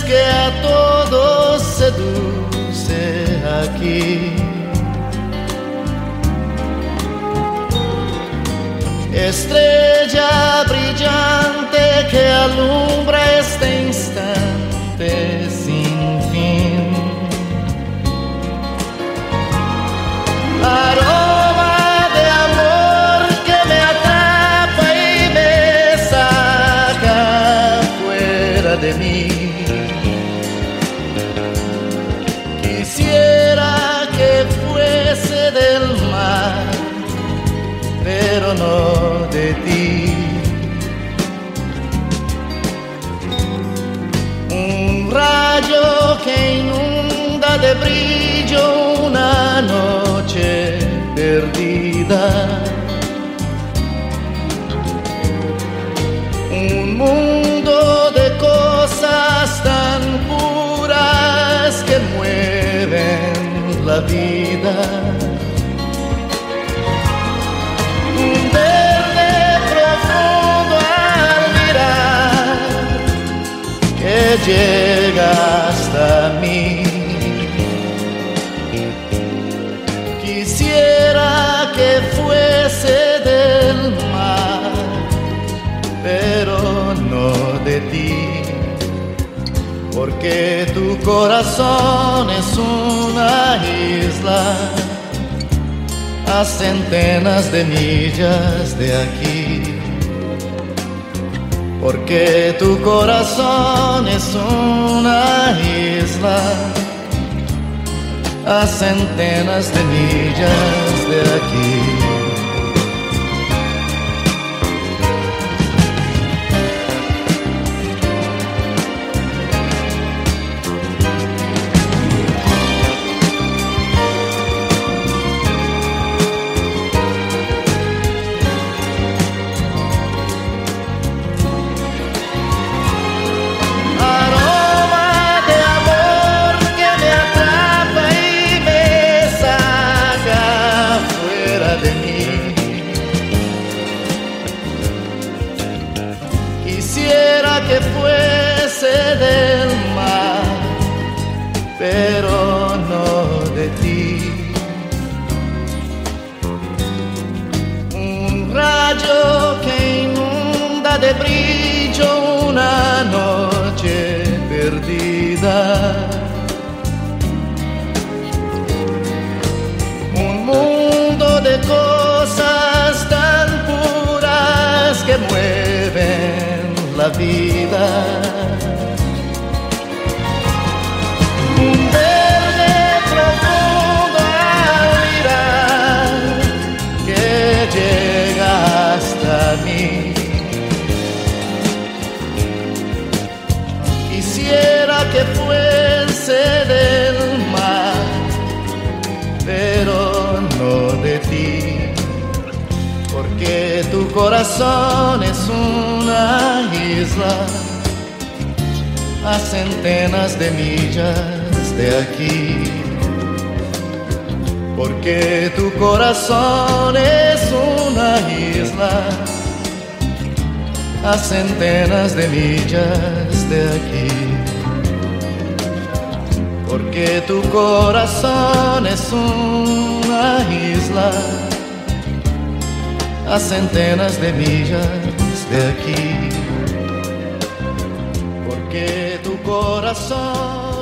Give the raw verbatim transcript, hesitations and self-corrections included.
que a todos seduce aquí. Estrella brillante que alumbra este instante sin fin. Aroma de amor que me atrapa y me saca fuera de mí. Quisiera que fuese del mar, pero no de ti. Un rayo que inunda de brillo una noche perdida. Un mundo de cosas tan puras que mueven la vida. Llega hasta mí. Quisiera que fuese del mar, pero no de ti, porque tu corazón es una isla a centenas de millas de aquí. Porque tu corazón es una isla a centenas de millas de aquí. Quisiera que fuese del mar, pero no de ti. Un rayo que inunda de brillo una noche perdida. Un mundo de cosas tan puras que mueven la vida. Un verde profundo al mirar que llega hasta mí. Quisiera que fuese del mar, pero no de ti, porque tu corazón es una isla a centenas de millas de aquí. Porque tu corazón es una isla a centenas de millas de aquí. Porque tu corazón es una isla a centenas de millas de aquí. Porque tu corazón